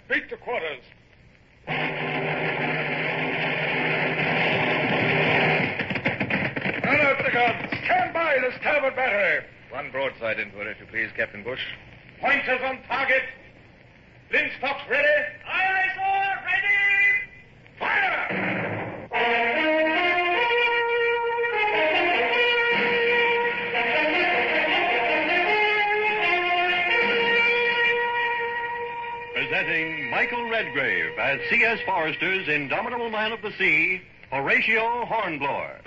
Beat to quarters. Run out the guns. Stand by the starboard battery. One broadside into it, if you please, Captain Bush. Pointers on target. Linstocks ready. Aye, aye, sir. Ready. Fire! Presenting Michael Redgrave as C.S. Forrester's indomitable man of the sea, Horatio Hornblower.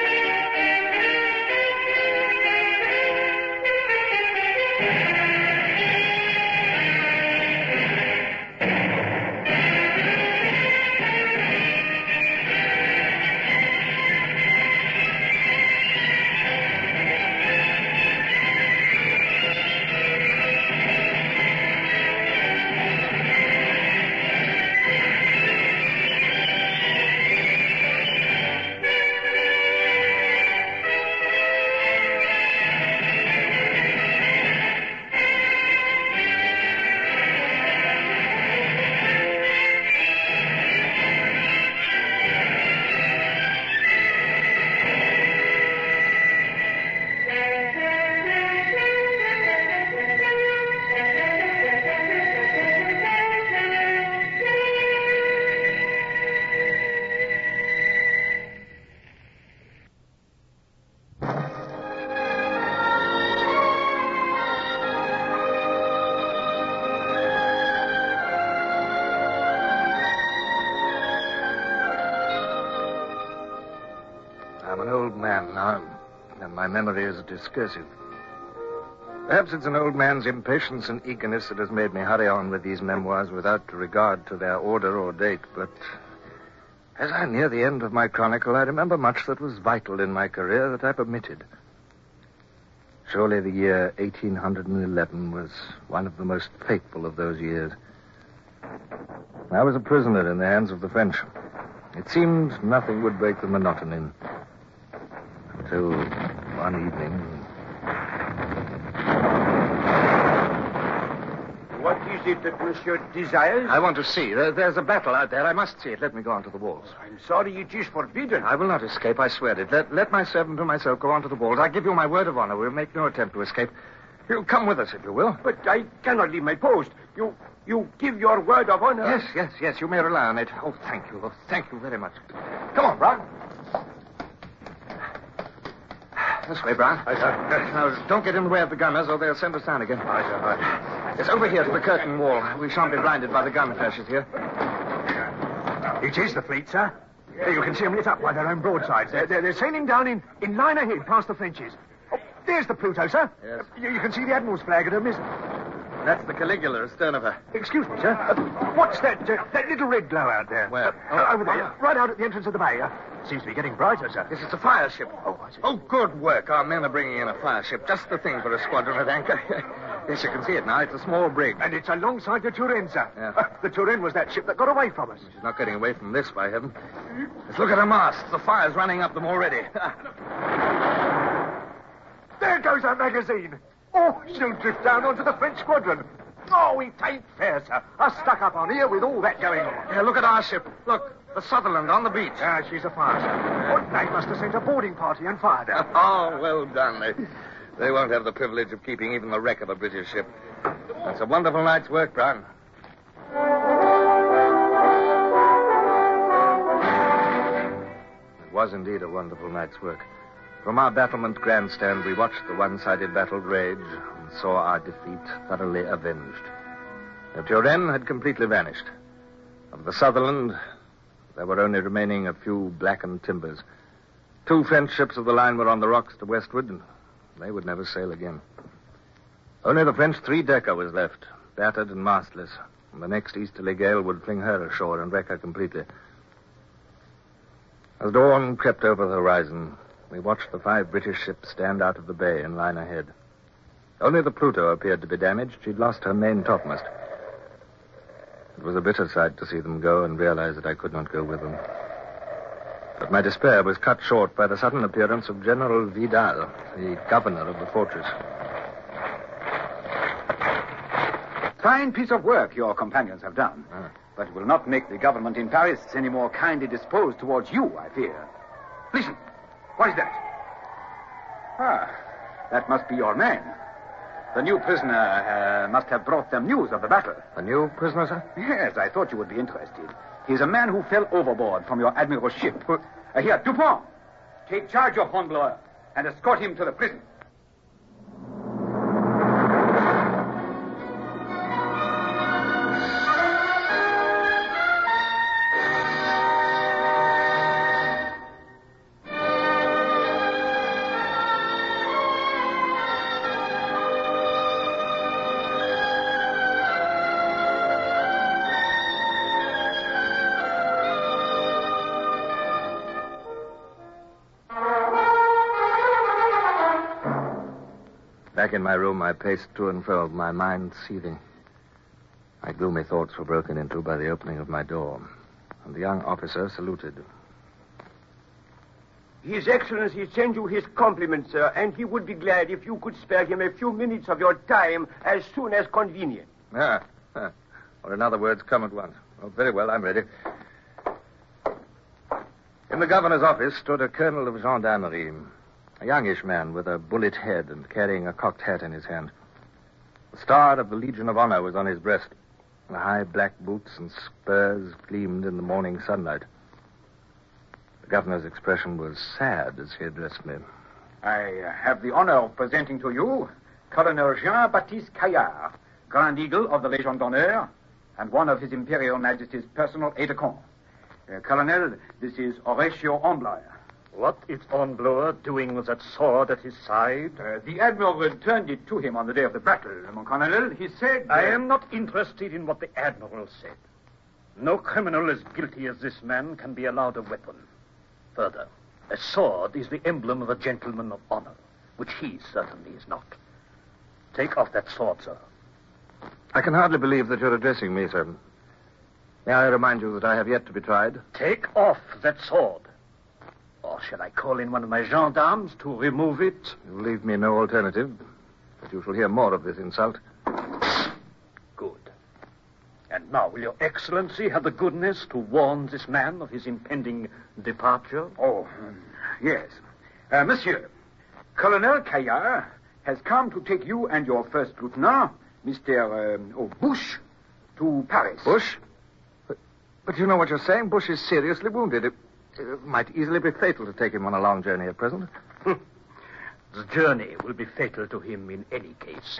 I'm an old man now, and my memory is discursive. Perhaps it's an old man's impatience and eagerness that has made me hurry on with these memoirs without regard to their order or date, but as I near the end of my chronicle, I remember much that was vital in my career that I've omitted. Surely the year 1811 was one of the most fateful of those years. I was a prisoner in the hands of the French. It seemed nothing would break the monotony until one evening. What is it that Monsieur desires? I want to see. There's a battle out there. I must see it. Let me go onto the walls. I'm sorry, it is forbidden. I will not escape, I swear it. Let my servant and myself go onto the walls. I give you my word of honor. We'll make no attempt to escape. You'll come with us, if you will. But I cannot leave my post. You give your word of honor. Yes. You may rely on it. Oh, thank you. Oh, thank you very much. Come on, Brown. This way, Brown. Aye, sir. Now, don't get in the way of the gunners, or they'll send us down again. Aye, sir. Aye. It's over here to the curtain wall. We shan't be blinded by the gun flashes here. It is the fleet, sir. You can see them lit up by their own broadsides. They're sailing down in line ahead past the Frenchies. Oh, there's the Pluto, sir. Yes. You can see the Admiral's flag at her mizzen. That's the Caligula astern of her. Excuse me, sir. What's that little red glow out there? Where? Over there. Right out at the entrance of the bay. Seems to be getting brighter, sir. This is a fire ship. Oh, I see. Oh, good work. Our men are bringing in a fire ship. Just the thing for a squadron at anchor. Yes, you can see it now. It's a small brig. And it's alongside the Turenne, sir. Yeah. The Turenne was that ship that got away from us. She's not getting away from this, by heaven. Let's look at her masts. The fire's running up them already. There goes our magazine. Oh, she'll drift down onto the French squadron. Oh, it ain't fair, sir. Us stuck up on here with all that going on. Yeah, look at our ship. Look, the Sutherland on the beach. Ah, she's a fire, sir. Oh, they must have sent a boarding party and fired her. Oh, well done. They won't have the privilege of keeping even the wreck of a British ship. That's a wonderful night's work, Brown. It was indeed a wonderful night's work. From our battlement grandstand, we watched the one-sided battle rage and saw our defeat thoroughly avenged. The Turenne had completely vanished. Of the Sutherland, there were only remaining a few blackened timbers. 2 French ships of the line were on the rocks to westward, and they would never sail again. Only the French 3-decker was left, battered and mastless, and the next easterly gale would fling her ashore and wreck her completely. As dawn crept over the horizon, we watched the 5 British ships stand out of the bay in line ahead. Only the Pluto appeared to be damaged. She'd lost her main topmast. It was a bitter sight to see them go and realize that I could not go with them. But my despair was cut short by the sudden appearance of General Vidal, the governor of the fortress. Fine piece of work your companions have done. But it will not make the government in Paris any more kindly disposed towards you, I fear. Listen. What is that? That must be your man. The new prisoner must have brought them news of the battle. A new prisoner, sir? Yes, I thought you would be interested. He's a man who fell overboard from your admiral's ship. Here, Dupont, take charge of Hornblower and escort him to the prison. Back in my room, I paced to and fro, my mind seething. My gloomy thoughts were broken into by the opening of my door, and the young officer saluted. His Excellency sends you his compliments, sir, and he would be glad if you could spare him a few minutes of your time as soon as convenient. Or in other words, come at once. Oh, very well, I'm ready. In the governor's office stood a colonel of gendarmerie, a youngish man with a bullet head and carrying a cocked hat in his hand. The star of the Legion of Honor was on his breast. The high black boots and spurs gleamed in the morning sunlight. The governor's expression was sad as he addressed me. I have the honor of presenting to you Colonel Jean-Baptiste Caillard, Grand Eagle of the Légion d'Honneur, and one of His Imperial Majesty's personal aide-de-camp. Colonel, this is Horatio Hornblower. What is Hornblower doing with that sword at his side? The Admiral returned it to him on the day of the battle, mon Colonel. He said... I am not interested in what the Admiral said. No criminal as guilty as this man can be allowed a weapon. Further, a sword is the emblem of a gentleman of honor, which he certainly is not. Take off that sword, sir. I can hardly believe that you're addressing me, sir. May I remind you that I have yet to be tried? Take off that sword. Or shall I call in one of my gendarmes to remove it? You leave me no alternative, but you shall hear more of this insult. Good. And now, will your Excellency have the goodness to warn this man of his impending departure? Oh, yes. Monsieur, Colonel Caillard has come to take you and your first lieutenant, Mr. Bush, to Paris. Bush? But you know what you're saying. Bush is seriously wounded. It might easily be fatal to take him on a long journey at present. The journey will be fatal to him in any case.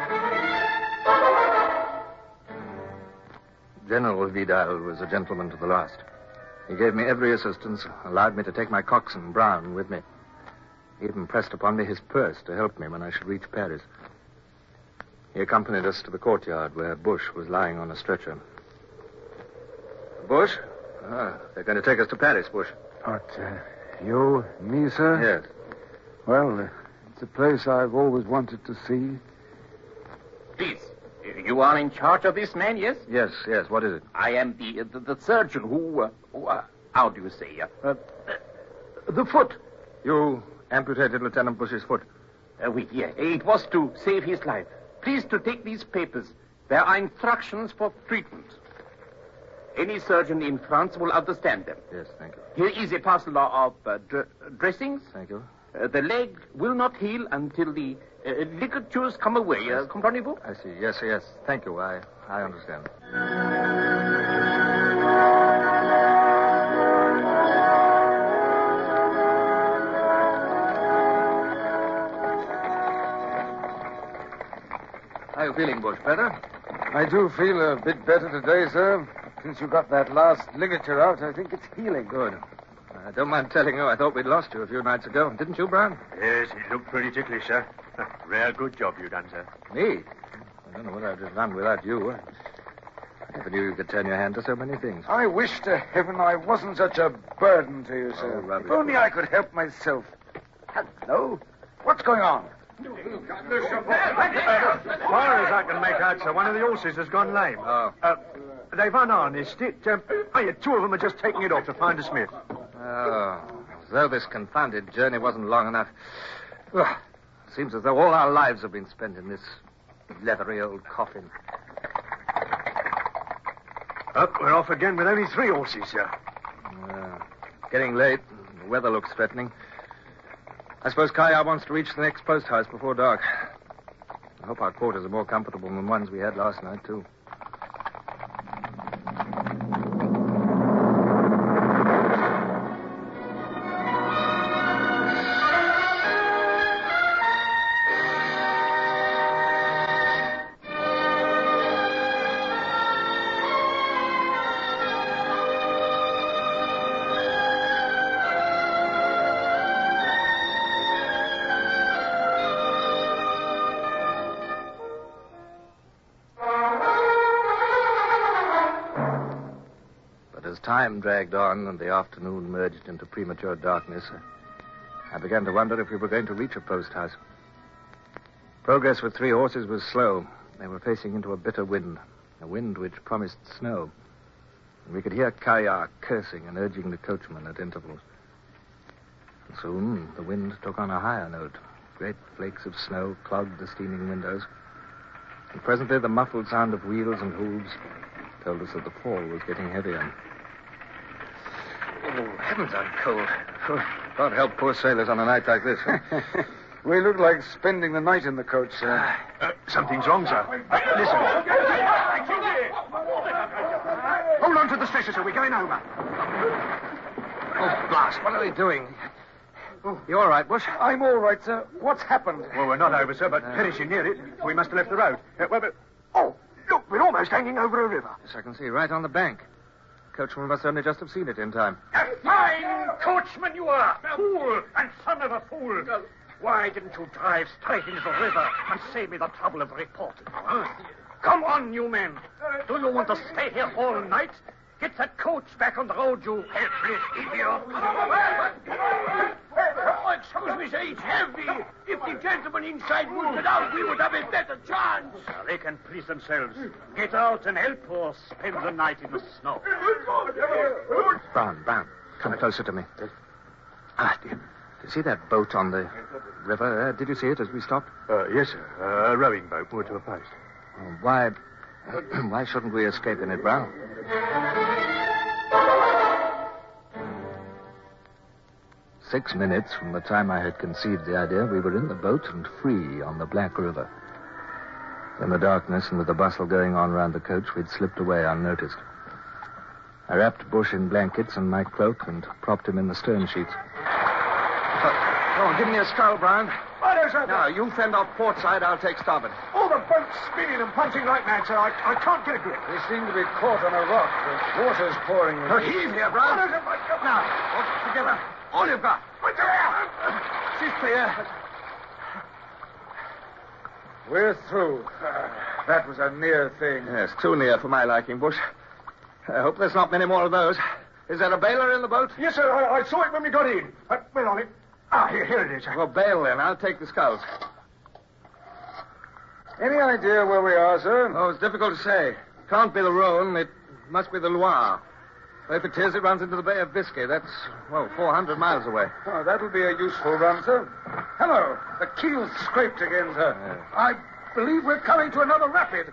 General Vidal was a gentleman to the last. He gave me every assistance, allowed me to take my coxswain, Brown, with me. He even pressed upon me his purse to help me when I should reach Paris. He accompanied us to the courtyard where Bush was lying on a stretcher. Bush? They're going to take us to Paris, Bush. What, you, me, sir? Yes. Well, it's a place I've always wanted to see. Please, you are in charge of this man, yes? Yes. What is it? I am the surgeon who how do you say? The foot. You amputated Lieutenant Bush's foot. Oui, yeah. It was to save his life. Please to take these papers. There are instructions for treatment. Any surgeon in France will understand them. Yes, thank you. Here is a parcel of dressings. Thank you. The leg will not heal until the ligatures come away. Comprenez-vous? I see. Yes. Thank you. I understand. How are you feeling, Bush? Better? I do feel a bit better today, sir. Since you got that last ligature out, I think it's healing. Good. I don't mind telling you, I thought we'd lost you a few nights ago. Didn't you, Brown? Yes, he looked pretty ticklish, sir. Rare good job you done, sir. Me? I don't know what I'd have done without you. I never knew you could turn your hand to so many things. I wish to heaven I wasn't such a burden to you, sir. Oh, rubbish. If only I could help myself. Hello? What's going on? As far as I can make out, sir, one of the horses has gone lame. Oh. They've unharnessed it. Two of them are just taking it off to find a smith. Oh, as though this confounded journey wasn't long enough. Seems as though all our lives have been spent in this leathery old coffin. Up, we're off again with only 3 horses, sir. Getting late. The weather looks threatening. I suppose Kayar wants to reach the next post house before dark. I hope our quarters are more comfortable than the ones we had last night, too. As time dragged on and the afternoon merged into premature darkness, I began to wonder if we were going to reach a post house. Progress with 3 horses was slow. They were facing into a bitter wind, a wind which promised snow. And we could hear Kayar cursing and urging the coachman at intervals. And soon the wind took on a higher note. Great flakes of snow clogged the steaming windows. And presently the muffled sound of wheels and hooves told us that the fall was getting heavier. Oh, heavens, I'm cold. God help poor sailors on a night like this. We look like spending the night in the coach, sir. Something's wrong, sir. Listen. Hold on to the stretcher, sir. We're going over. Oh, blast. What are they doing? You all right, Bush? I'm all right, sir. What's happened? Well, we're not over, sir, but finishing near it. We must have left the road. Oh, look, we're almost hanging over a river. Yes, I can see. Right on the bank. Coachman must only just have seen it in time. A fine coachman you are! Fool and son of a fool! Why didn't you drive straight into the river and save me the trouble of reporting? Huh? Come on, you men. Do you want to stay here all night? Get that coach back on the road, you helpless idiot. Excuse me, sir, it's heavy. If the gentlemen inside would get out, we would have a better chance. They can please themselves. Get out and help or spend the night in the snow. Brown, come closer to me. Do you see that boat on the river? Did you see it as we stopped? Yes, sir. A rowing boat moored to a post. Why shouldn't we escape in it, Brown? 6 minutes from the time I had conceived the idea, we were in the boat and free on the Black River. In the darkness and with the bustle going on round the coach, we'd slipped away unnoticed. I wrapped Bush in blankets and my cloak and propped him in the stern sheets. Go on, give me a scull, Brown. What is it? Now, you fend off port side, I'll take starboard. Oh, the boat's spinning and punching like mad, sir. I can't get a grip. We seem to be caught on a rock. The water's pouring in. Heave here, Brown. Now, together. All you've got. She's clear. We're through. That was a near thing. Yes, too near for my liking, Bush. I hope there's not many more of those. Is there a bailer in the boat? Yes, sir. I saw it when we got in. Where on it? Here it is, sir. Well, bail then. I'll take the sculls. Any idea where we are, sir? Oh, it's difficult to say. Can't be the Rhone. It must be the Loire. If it is, it runs into the Bay of Biscay. That's, 400 miles away. Oh, that'll be a useful run, sir. Hello. The keel's scraped again, sir. I believe we're coming to another rapid.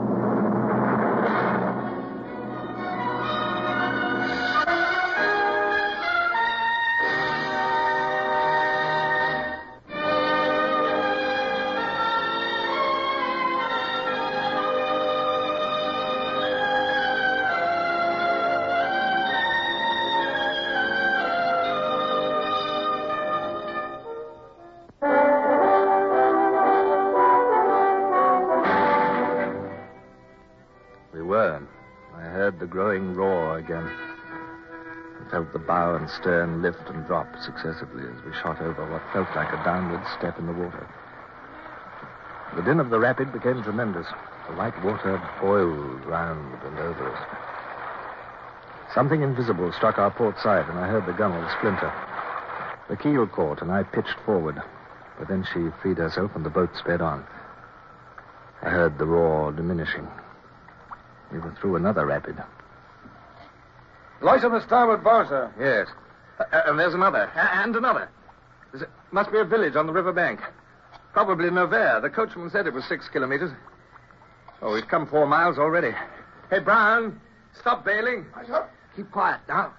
The growing roar again. I felt the bow and stern lift and drop successively as we shot over what felt like a downward step in the water. The din of the rapid became tremendous. The white water boiled round and over us. Something invisible struck our port side, and I heard the gunwale splinter. The keel caught, and I pitched forward. But then she freed herself, and the boat sped on. I heard the roar diminishing. We were through another rapid. Light on the starboard bow, sir. Yes. And there's another. And another. Must be a village on the river bank. Probably Nevers. The coachman said it was 6 kilometers. Oh, we've come 4 miles already. Hey, Brown, Stop bailing. Keep quiet now.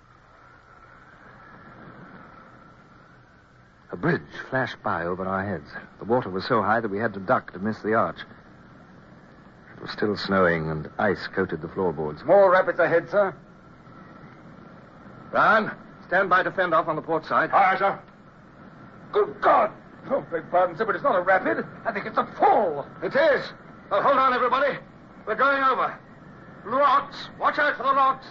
A bridge flashed by over our heads. The water was so high that we had to duck to miss the arch. It was still snowing, and ice coated the floorboards. More rapids ahead, sir. Ryan, stand by to fend off on the port side. Aye, sir. Good God! Oh, beg pardon, sir, but it's not a rapid. I think it's a fall. It is. Well, hold on, everybody. We're going over. Rocks. Watch out for the rocks.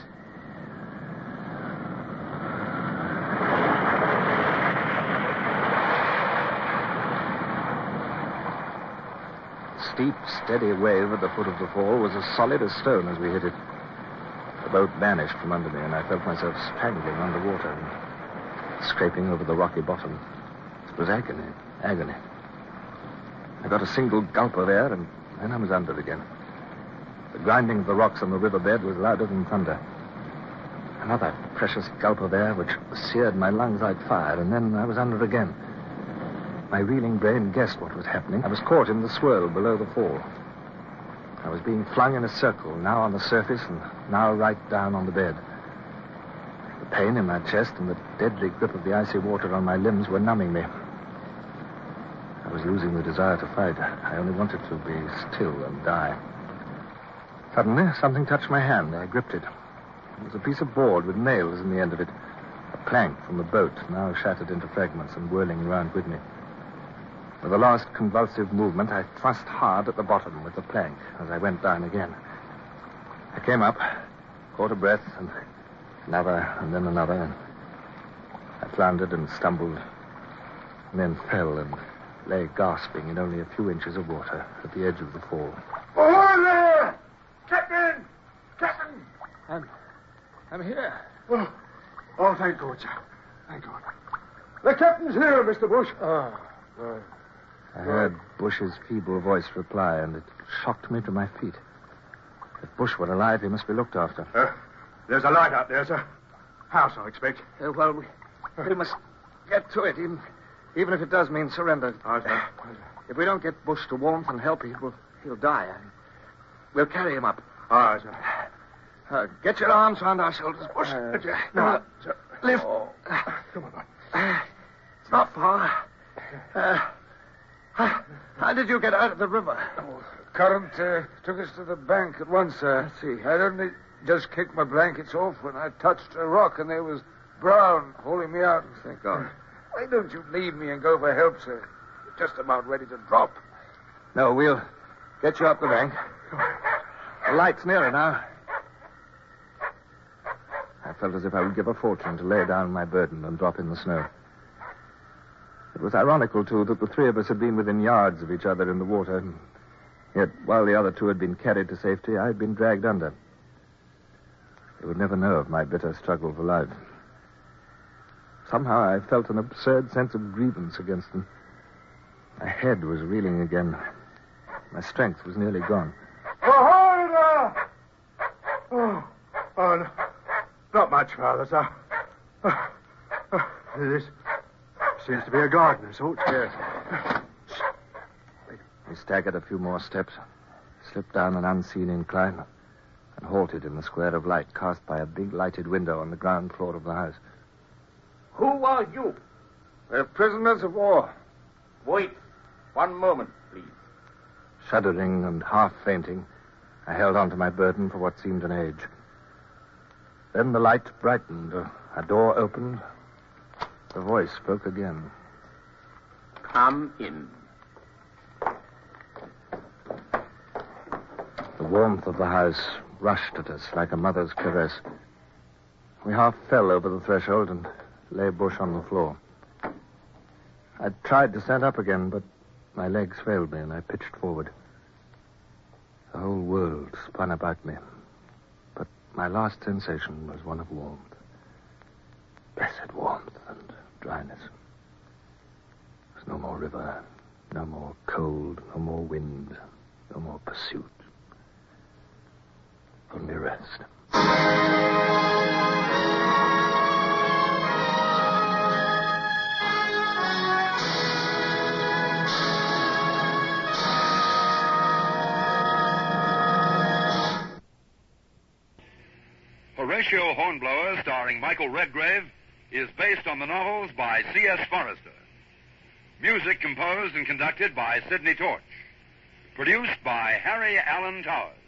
Steep, steady wave at the foot of the fall was as solid as stone as we hit it. The boat vanished from under me, and I felt myself strangling underwater and scraping over the rocky bottom. It was agony. I got a single gulp of air, and then I was under again. The grinding of the rocks on the riverbed was louder than thunder. Another precious gulp of air which seared my lungs like fire, and then I was under again. My reeling brain guessed what was happening. I was caught in the swirl below the fall. I was being flung in a circle, now on the surface and now right down on the bed. The pain in my chest and the deadly grip of the icy water on my limbs were numbing me. I was losing the desire to fight. I only wanted to be still and die. Suddenly, something touched my hand. I gripped it. It was a piece of board with nails in the end of it. A plank from the boat, now shattered into fragments and whirling around with me. With a last convulsive movement, I thrust hard at the bottom with the plank as I went down again. I came up, caught a breath, and another, and then another. And I floundered and stumbled, and then fell and lay gasping in only a few inches of water at the edge of the fall. Oh, there! Captain! I'm here. Oh, thank God, sir. Thank God. The captain's here, Mr. Bush. I heard Bush's feeble voice reply, and it shocked me to my feet. If Bush were alive, he must be looked after. There's a light out there, sir. House, I expect. Well, we must get to it, even if it does mean surrender. Aye, sir. If we don't get Bush to warmth and help, he'll die. We'll carry him up. Aye, sir. Get your arms around our shoulders, Bush. No, sir. Lift. Come on, boy. It's not far. How did you get out of the river? Current took us to the bank at once, sir. I see. I'd only just kicked my blankets off when I touched a rock, and there was Brown holding me out. Thank God. Why don't you leave me and go for help, sir? You're just about ready to drop. No, we'll get you up the bank. The light's nearer now. I felt as if I would give a fortune to lay down my burden and drop in the snow. It was ironical, too, that the three of us had been within yards of each other in the water. Yet, while the other two had been carried to safety, I had been dragged under. They would never know of my bitter struggle for life. Somehow I felt an absurd sense of grievance against them. My head was reeling again. My strength was nearly gone. Ahoy there! Oh, not much, Father, sir. This seems to be a gardener's hut. Yes. We staggered a few more steps, slipped down an unseen incline, and halted in the square of light cast by a big lighted window on the ground floor of the house. Who are you? We're prisoners of war. Wait 1 moment, please. Shuddering and half fainting, I held on to my burden for what seemed an age. Then the light brightened, a door opened. The voice spoke again. Come in. The warmth of the house rushed at us like a mother's caress. We half fell over the threshold and lay Bush on the floor. I tried to stand up again, but my legs failed me and I pitched forward. The whole world spun about me, but my last sensation was one of warmth. Blessed warmth and dryness. There's no more river, no more cold, no more wind, no more pursuit. Only rest. Horatio Hornblower, starring Michael Redgrave, is based on the novels by C.S. Forrester. Music composed and conducted by Sidney Torch. Produced by Harry Allen Towers.